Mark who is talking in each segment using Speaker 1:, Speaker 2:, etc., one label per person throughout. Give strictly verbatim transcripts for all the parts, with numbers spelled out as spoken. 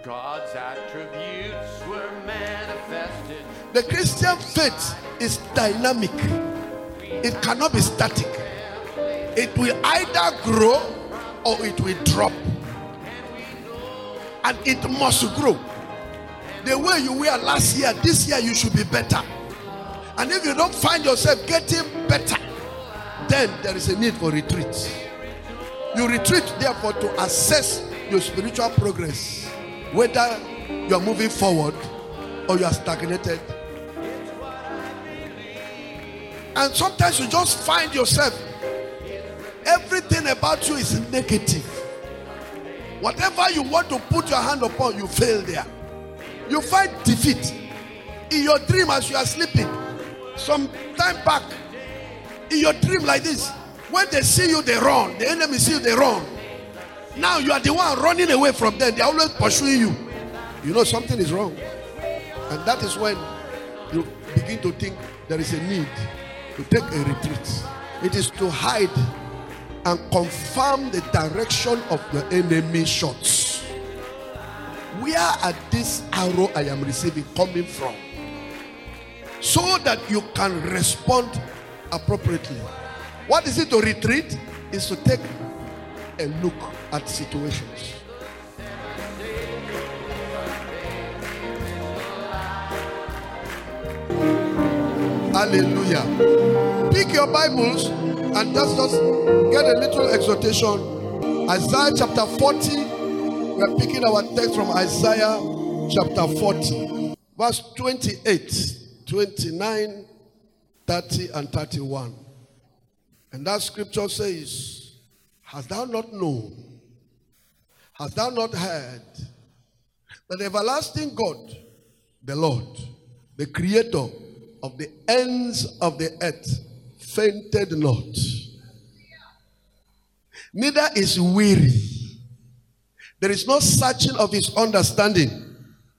Speaker 1: God's attributes were manifested.
Speaker 2: The Christian faith is dynamic. It cannot be static. It will either grow or it will drop. And it must grow. The way you were last year, this year you should be better. And if you don't find yourself getting better, then there is a need for retreat. You retreat, therefore, to assess your spiritual progress, whether you are moving forward or you are stagnated. And sometimes you just find yourself, everything about you is negative. Whatever you want to put your hand upon, you fail there. You find defeat in your dream as you are sleeping. Some time back, in your dream like this, when they see you, they run. The enemy see you, they run. Now you are the one running away from them. They are always pursuing you. You know something is wrong. And that is when you begin to think there is a need to take a retreat. It is to hide and confirm the direction of the enemy shots. Where are this arrow I am receiving coming from? So that you can respond appropriately. What is it to retreat? Is to take a look at situations. Hallelujah. Pick your Bibles and just, just get a little exhortation. Isaiah chapter forty. We are picking our text from Isaiah chapter forty, verse twenty-eight, twenty-nine, thirty, and thirty-one. And that scripture says, hast thou not known, hast thou not heard, that the everlasting God, the Lord, the creator of the ends of the earth, fainted not, neither is weary. There is no searching of his understanding.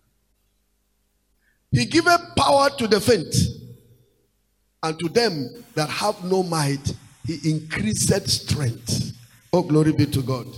Speaker 2: He giveth power to the faint, and to them that have no might, he increaseth strength. Oh, glory be to God.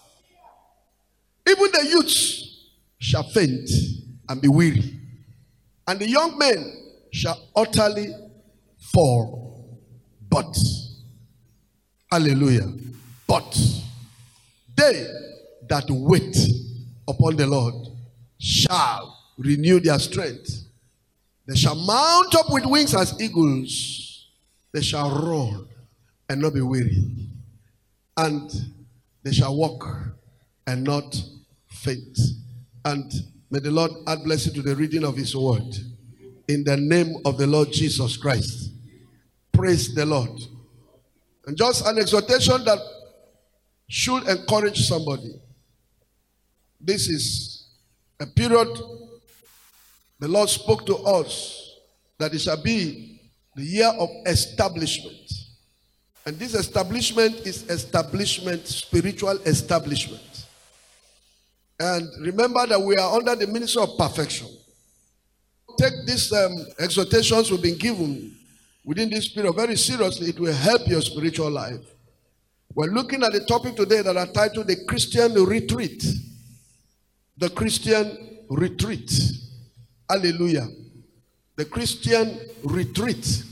Speaker 2: Even the youths shall faint and be weary, and the young men shall utterly fall. But, hallelujah, but they that wait upon the Lord shall renew their strength. They shall mount up with wings as eagles. They shall run and not be weary. And they shall walk and not faint. And may the Lord add blessing to the reading of his word. In the name of the Lord Jesus Christ. Praise the Lord. And just an exhortation that should encourage somebody. This is a period the Lord spoke to us that it shall be the year of establishment. And this establishment is establishment, spiritual establishment. And remember that we are under the ministry of perfection. Take these um, exhortations we've been given within this period very seriously. It will help your spiritual life. We're looking at the topic today that are titled the Christian Retreat. The Christian Retreat. Hallelujah. The Christian Retreat.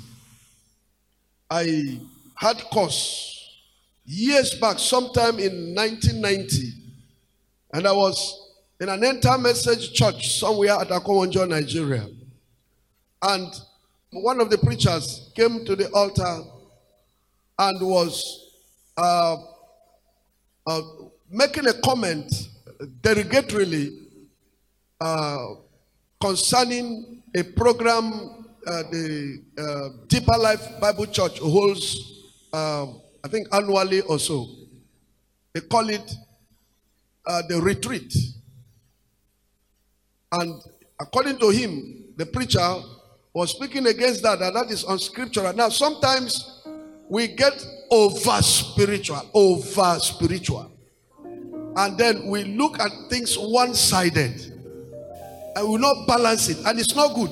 Speaker 2: I had course years back, sometime in nineteen ninety, and I was in an Enter Message church somewhere at Akowonjo, Nigeria. And one of the preachers came to the altar and was uh, uh, making a comment derogatorily uh, concerning a program uh, the uh, Deeper Life Bible Church holds, uh, I think annually or so. They call it uh, the retreat. And according to him, the preacher was speaking against that, and that is unscriptural. Now, sometimes we get over spiritual, over spiritual. And then we look at things one-sided. And we will not balance it. And it's not good.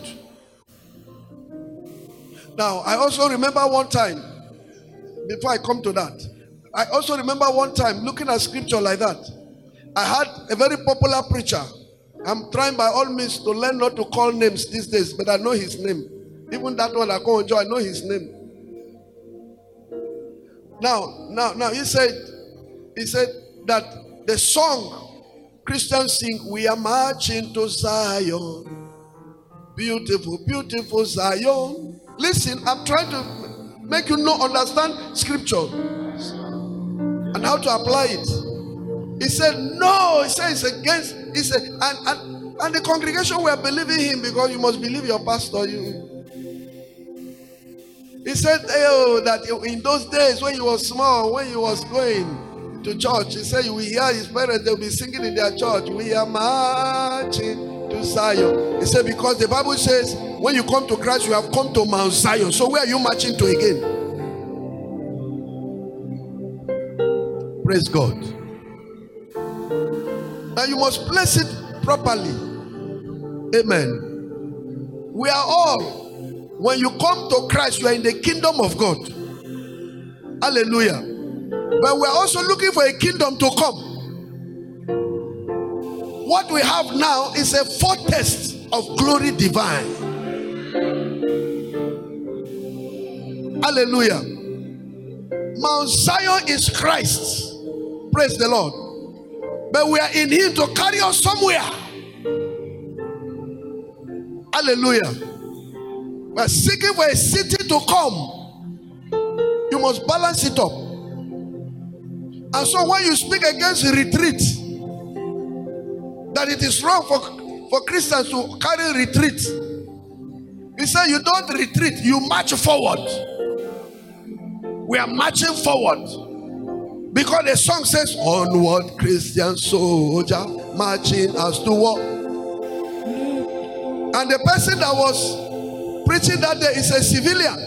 Speaker 2: Now, I also remember one time, before I come to that, I also remember one time looking at scripture like that. I had a very popular preacher, I'm trying by all means to learn not to call names these days, but I know his name. Even that one I call Joe, I know his name. Now, now, now he said, he said that the song Christians sing, we are marching to Zion. Beautiful, beautiful Zion. Listen, I'm trying to make you know, understand scripture and how to apply it. He said, no, he said it's against, he said, and, and, and the congregation were believing him because you must believe your pastor. You. He said, oh, that in those days when he was small, when he was going to church, he said, you will hear his parents, they'll be singing in their church, we are marching to Zion. He said, because the Bible says, when you come to Christ, you have come to Mount Zion. So where are you marching to again? Praise God. Now you must place it properly. Amen. We are all, when you come to Christ, you are in the kingdom of God. Hallelujah. But we are also looking for a kingdom to come. What we have now is a foretaste of glory divine. Hallelujah. Mount Zion is Christ. Praise the Lord. But we are in him to carry us somewhere. Hallelujah. We are seeking for a city to come. You must balance it up. And so when you speak against retreat, that it is wrong for, for Christians to carry retreat, he said you don't retreat, you march forward. We are marching forward. Because the song says, onward Christian soldier, marching as to war. And the person that was preaching that day is a civilian.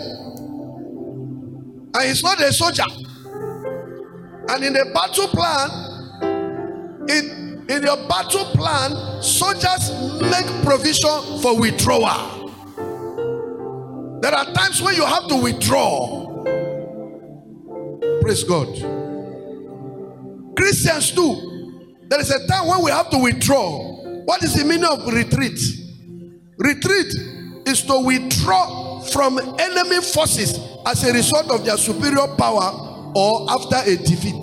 Speaker 2: And he's not a soldier. And in the battle plan, in, in your battle plan, soldiers make provision for withdrawal. There are times when you have to withdraw. Praise God. Christians too. There is a time when we have to withdraw. What is the meaning of retreat? Retreat is to withdraw from enemy forces as a result of their superior power or after a defeat.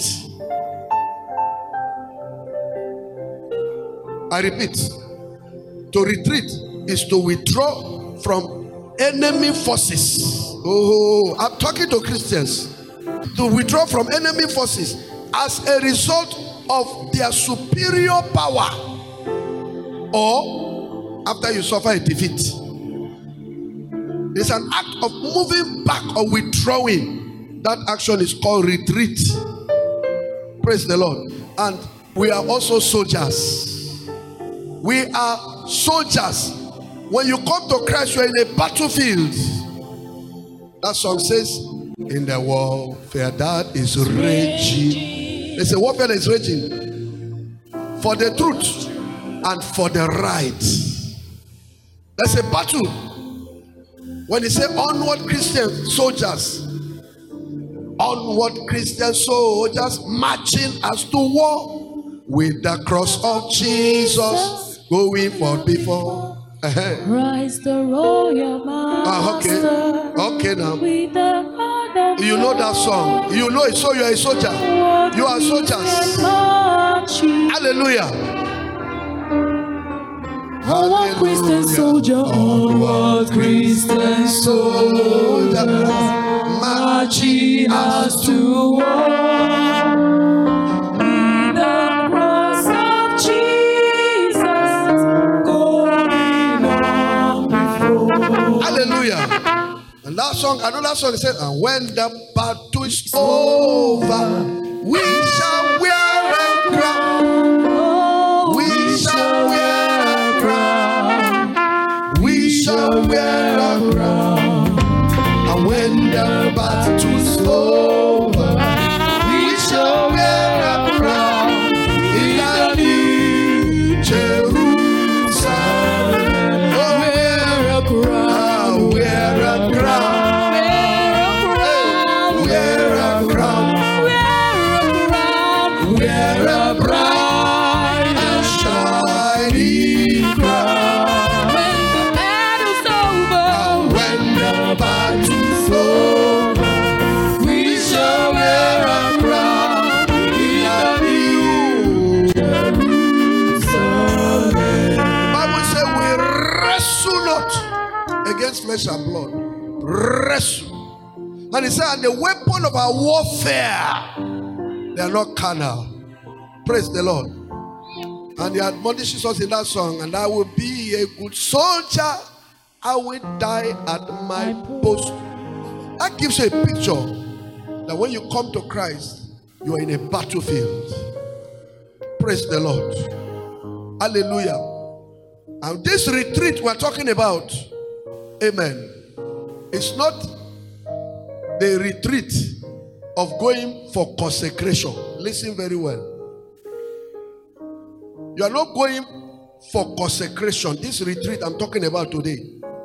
Speaker 2: I repeat, to retreat is to withdraw from enemy forces. Oh, I'm talking to Christians. To withdraw from enemy forces as a result of their superior power or after you suffer a defeat. It's an act of moving back or withdrawing. That action is called retreat. Praise the Lord. And we are also soldiers. We are soldiers. When you come to Christ, you are in a battlefield. That song says, in the warfare that is raging. There's a warfare that is raging for the truth and for the right. There's a battle. When he said onward Christian soldiers, onward Christian soldiers marching as to war with the cross of Jesus going forth before. Uh-huh.
Speaker 3: Rise the royal master.
Speaker 2: Ah, okay. Okay now.
Speaker 3: With the heart of
Speaker 2: You know that song. You know it, so you are a soldier. You are soldiers. Hallelujah.
Speaker 3: Onward Christian soldier, onward Christian soldier, marching us to war. In the cross of Jesus, going on before.
Speaker 2: Hallelujah. And that song, another song said, and when the battle is over, we shall wear a crown. We shall wear a crown. We shall wear a crown. And when the battle is over, we shall wear a crown in the new Jerusalem. Oh, wear a crown. Wear a crown. Wear a crown. Wear a crown. Wear a crown. flesh and blood. Wrestle. And he said, and the weapon of our warfare, they are not carnal. Praise the Lord. And he admonishes us in that song, and I will be a good soldier. I will die at my post. That gives you a picture that when you come to Christ, you are in a battlefield. Praise the Lord. Hallelujah. And this retreat we're talking about, amen, it's not the retreat of going for consecration. Listen very well. You are not going for consecration. This retreat I'm talking about today.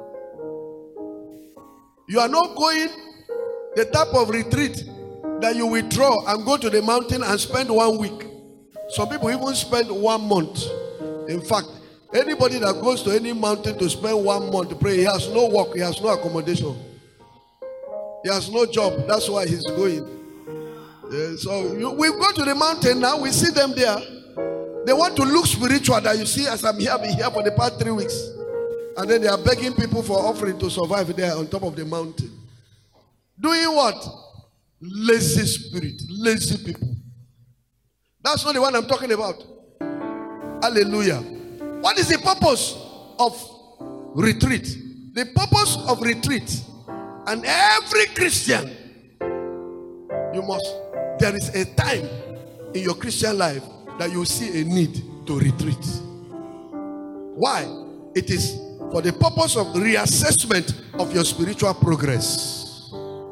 Speaker 2: You are not going the type of retreat that you withdraw and go to the mountain and spend one week. Some people even spend one month. In fact, anybody that goes to any mountain to spend one month to pray, he has no work, he has no accommodation. He has no job. That's why he's going. Yeah, so you, we go to the mountain now, we see them there. They want to look spiritual, that you see, as I'm here, I've been here for the past three weeks. And then they are begging people for offering to survive there on top of the mountain. Doing what? Lazy spirit, lazy people. That's not the one I'm talking about. Hallelujah. What is the purpose of retreat? The purpose of retreat, and every Christian, you must, there is a time in your Christian life that you see a need to retreat. Why? It is for the purpose of reassessment of your spiritual progress.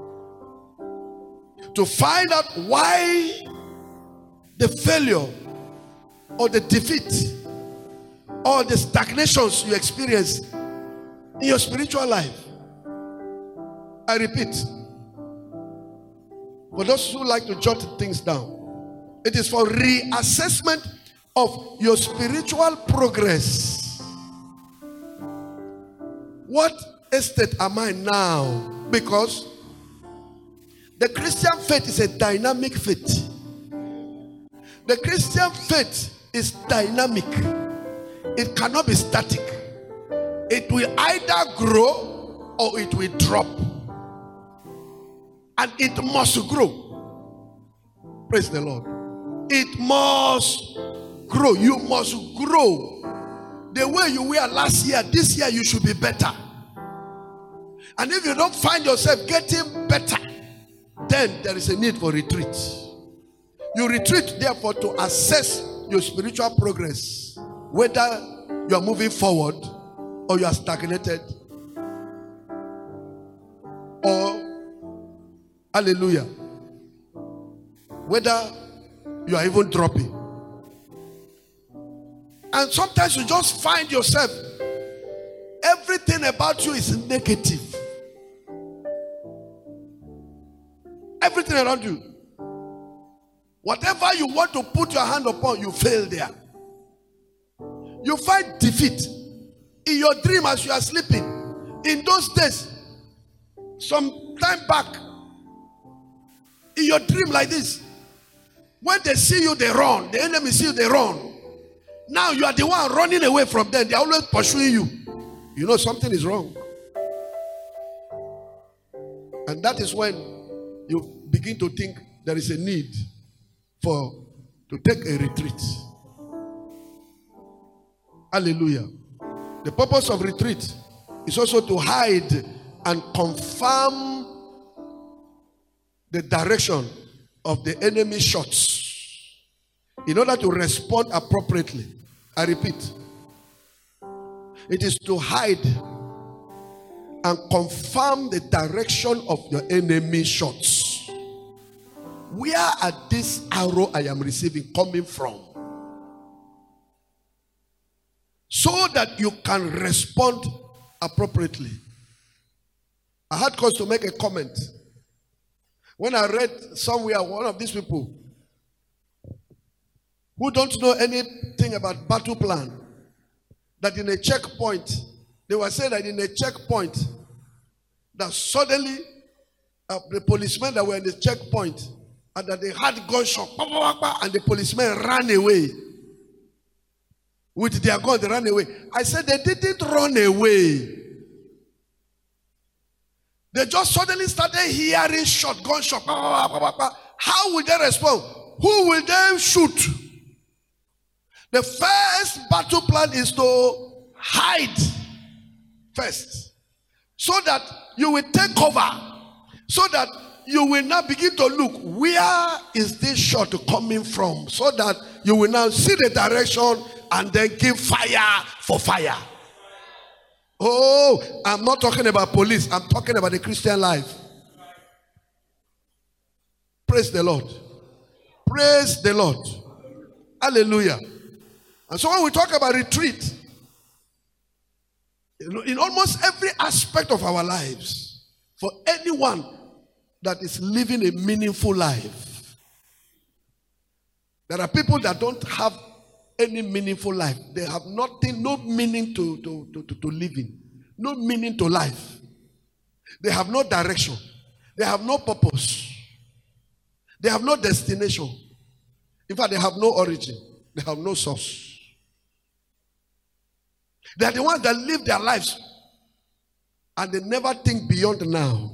Speaker 2: To find out why the failure or the defeat or the stagnations you experience in your spiritual life. I repeat, for those who like to jot things down, it is for reassessment of your spiritual progress. What estate am I now? Because the Christian faith is a dynamic faith. The Christian faith is dynamic. It cannot be static. It will either grow or it will drop. And it must grow. Praise the Lord. It must grow. You must grow. The way you were last year, this year you should be better. And if you don't find yourself getting better, then there is a need for retreat. You retreat, therefore, to assess your spiritual progress, whether you are moving forward or you are stagnated, or, hallelujah, whether you are even dropping. And sometimes you just find yourself, everything about you is negative. Everything around you. Whatever you want to put your hand upon, you fail there. You find defeat in your dream as you are sleeping. In those days, some time back, in your dream like this, when they see you, they run. The enemy see you, they run. Now you are the one running away from them. They are always pursuing you. You know something is wrong. And that is when you begin to think there is a need for to take a retreat. Hallelujah. The purpose of retreat is also to hide and confirm the direction of the enemy shots in order to respond appropriately. I repeat, it is to hide and confirm the direction of your enemy shots. Where are this arrow I am receiving coming from? So that you can respond appropriately. I had cause to make a comment. When I read somewhere, one of these people who don't know anything about battle plan, that in a checkpoint, they were saying that in a checkpoint, that suddenly uh, the policemen that were in the checkpoint, and that they had gunshot, and the policemen ran away. With their gun, they ran away. I said they didn't run away. They just suddenly started hearing shotgun shot. How will they respond? Who will they shoot? The first battle plan is to hide first, so that you will take cover, so that you will now begin to look, where is this shot coming from, so that you will now see the direction and then give fire for fire. Oh, I'm not talking about police, I'm talking about the Christian life. Praise the Lord. Praise the Lord. Hallelujah. And so when we talk about retreat, in almost every aspect of our lives, for anyone that is living a meaningful life, there are people that don't have any meaningful life. They have nothing, no meaning to, to, to, to, to living, no meaning to life. They have no direction. They have no purpose. They have no destination. In fact, they have no origin. They have no source. They are the ones that live their lives and they never think beyond now.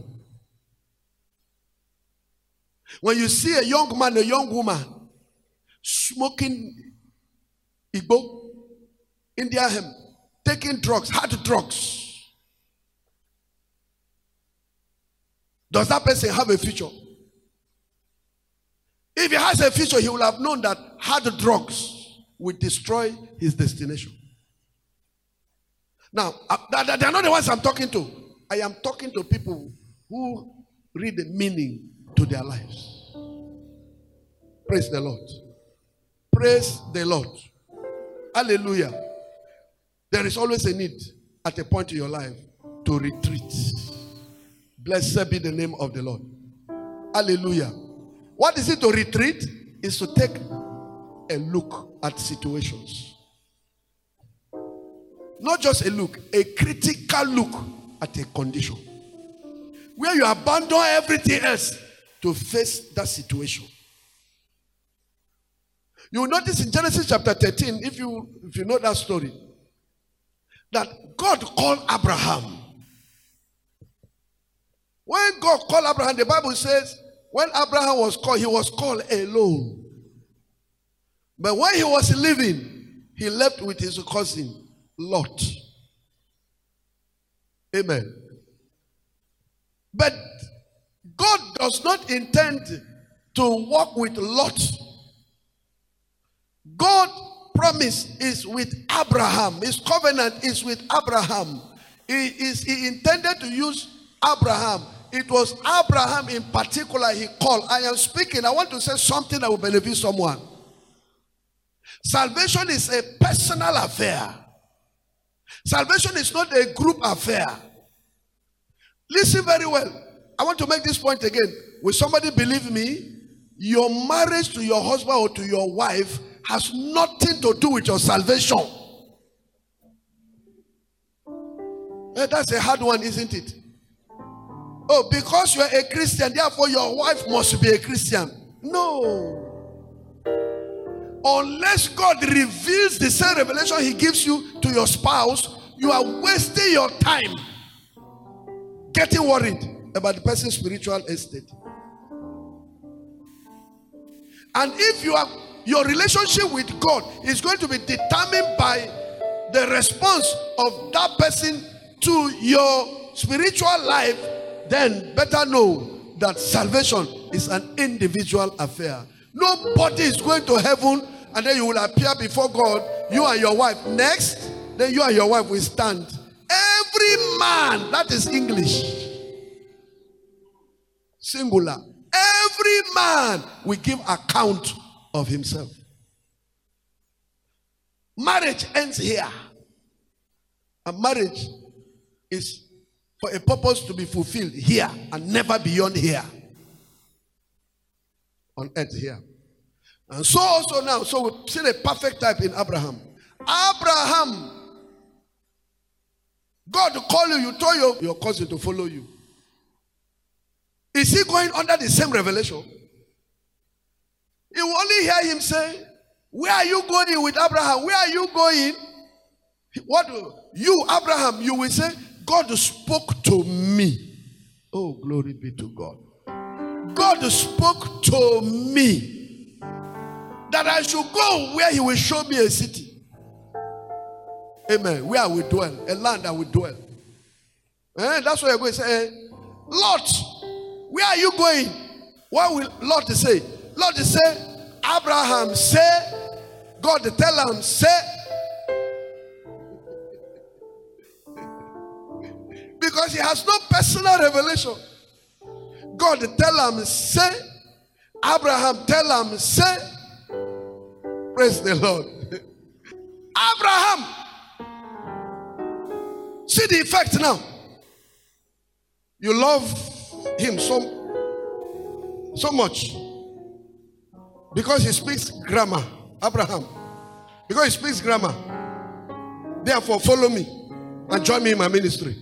Speaker 2: When you see a young man, a young woman smoking Igbo, India hemp, taking drugs, hard drugs, does that person have a future? If he has a future, he will have known that hard drugs will destroy his destination. Now, they are not the ones I'm talking to. I am talking to people who read the meaning to their lives. Praise the Lord. Praise the Lord. Hallelujah. There is always a need at a point in your life to retreat. Blessed be the name of the Lord. Hallelujah. What is it to retreat? Is to take a look at situations. Not just a look, a critical look at a condition. Where you abandon everything else to face that situation. You will notice in Genesis chapter thirteen, if you, if you know that story, that God called Abraham. When God called Abraham, the Bible says, when Abraham was called, he was called alone. But when he was leaving, he left with his cousin, Lot. Amen. But God does not intend to walk with Lot. God's promise is with Abraham. His covenant is with Abraham. He, is, he intended to use Abraham. It was Abraham in particular he called. I am speaking. I want to say something that will benefit someone. Salvation is a personal affair. Salvation is not a group affair. Listen very well. I want to make this point again. Will somebody believe me? Your marriage to your husband or to your wife has nothing to do with your salvation. Eh, that's a hard one, isn't it? Oh, because you are a Christian, therefore your wife must be a Christian. No. Unless God reveals the same revelation he gives you to your spouse, you are wasting your time getting worried about the person's spiritual estate. And if you are, your relationship with God is going to be determined by the response of that person to your spiritual life, then better know that salvation is an individual affair. Nobody is going to heaven and then you will appear before God, you and your wife. Next, then you and your wife will stand. Every man, that is English, singular. Every man will give account of himself. Marriage ends here. And marriage is for a purpose to be fulfilled here and never beyond here. On earth here. And so also now, so we've seen a perfect type in Abraham. Abraham, God call you, you told your, your cousin to follow you. Is he going under the same revelation? You will only hear him say, where are you going with Abraham? Where are you going? What you, Abraham, you will say, God spoke to me. Oh, glory be to God. God spoke to me that I should go where he will show me a city. Amen. Where I will dwell. A land I will dwell. Eh? That's what you're going to say. Eh? Lot, where are you going? What will Lot say? Lot say, Abraham say, God tell him say. Because he has no personal revelation. God tell him say, Abraham tell him say. Praise the Lord. Abraham, see the effect now. You love him so, so much because he speaks grammar. Abraham, because he speaks grammar. Therefore, follow me and join me in my ministry.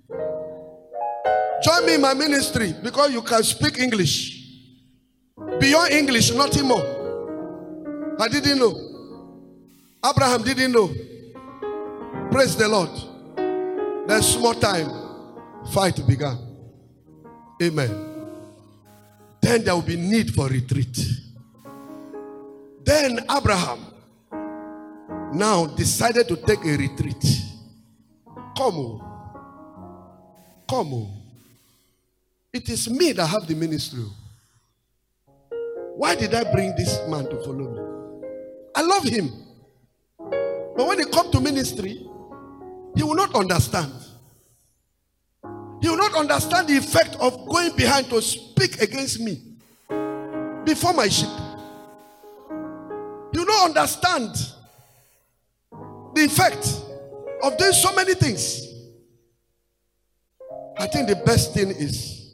Speaker 2: Join me in my ministry because you can speak English. Beyond English, nothing more. I didn't know. Abraham didn't know. Praise the Lord. There's small time. Fight began. Amen. Then there will be need for retreat. Then Abraham now decided to take a retreat. Come on. Come on. It is me that have the ministry. Why did I bring this man to follow me? I love him. But when he comes to ministry, he will not understand. He will not understand the effect of going behind to speak against me before my sheep. He will not understand the effect of doing so many things. I think the best thing is,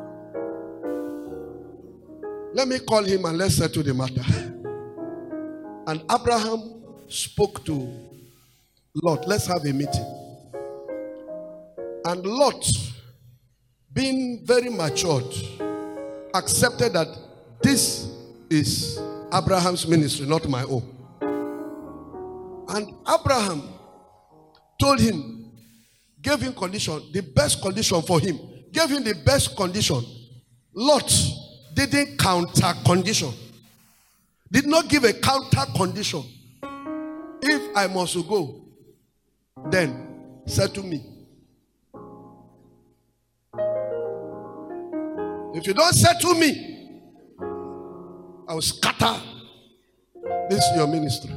Speaker 2: let me call him and let's settle the matter. And Abraham spoke to Lot. Let's have a meeting. And Lot, being very matured, accepted that this is Abraham's ministry, not my own. And Abraham told him, gave him condition, the best condition for him, gave him the best condition. Lot didn't counter condition, did not give a counter condition. If I must go, then settle me. If you don't settle me, I will scatter this your ministry.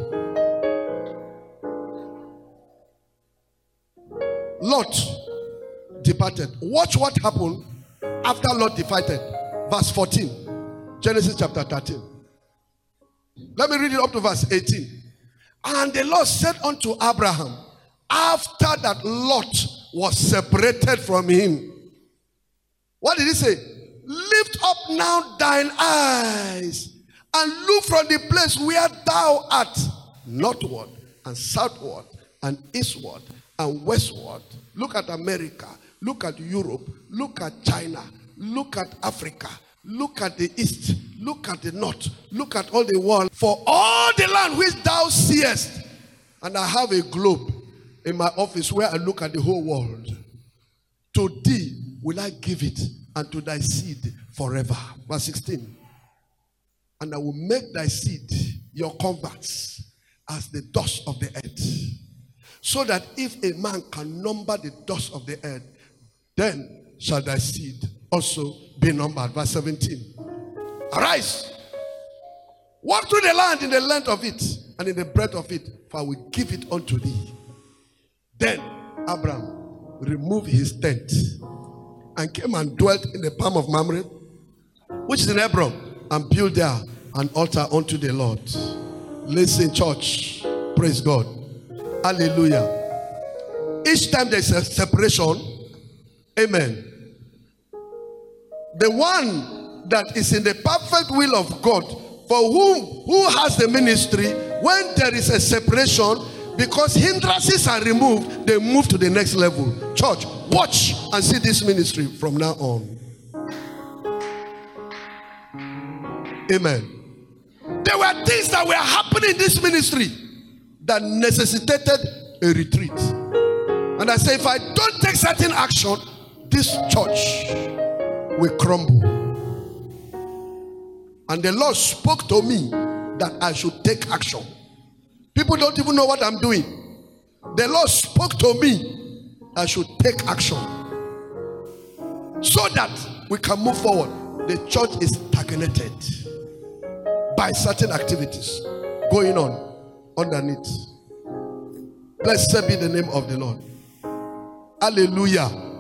Speaker 2: Lot departed. Watch what happened after Lot departed. Verse fourteen. Genesis chapter thirteen. Let me read it up to verse eighteen. And the Lord said unto Abraham, after that Lot was separated from him. What did he say? Lift up now thine eyes and look from the place where thou art, northward and southward and eastward and westward. Look at America, look at Europe, look at China, look at Africa, look at the east, look at the north, look at all the world. For all the land which thou seest, and I have a globe in my office where I look at the whole world. To thee will I give it, and to thy seed forever. Verse sixteen. And I will make thy seed your converts as the dust of the earth, so that if a man can number the dust of the earth, then shall thy seed also be numbered. Verse seventeen. Arise, walk through the land in the length of it and in the breadth of it, for I will give it unto thee. Then Abraham removed his tent and came and dwelt in the palm of Mamre, which is in Hebron, and built there an altar unto the Lord. Listen, church, praise God, hallelujah. Each time there's a separation, amen, the one that is in the perfect will of God, for whom who has the ministry, when there is a separation, because hindrances are removed, they move to the next level. Church, watch and see this ministry from now on. Amen. There were things that were happening in this ministry that necessitated a retreat. And I say, if I don't take certain action, this church will crumble. And the Lord spoke to me that I should take action. People don't even know what I'm doing. The Lord spoke to me I should take action so that we can move forward. The church is stagnated by certain activities going on underneath. Blessed be the name of the Lord. Hallelujah.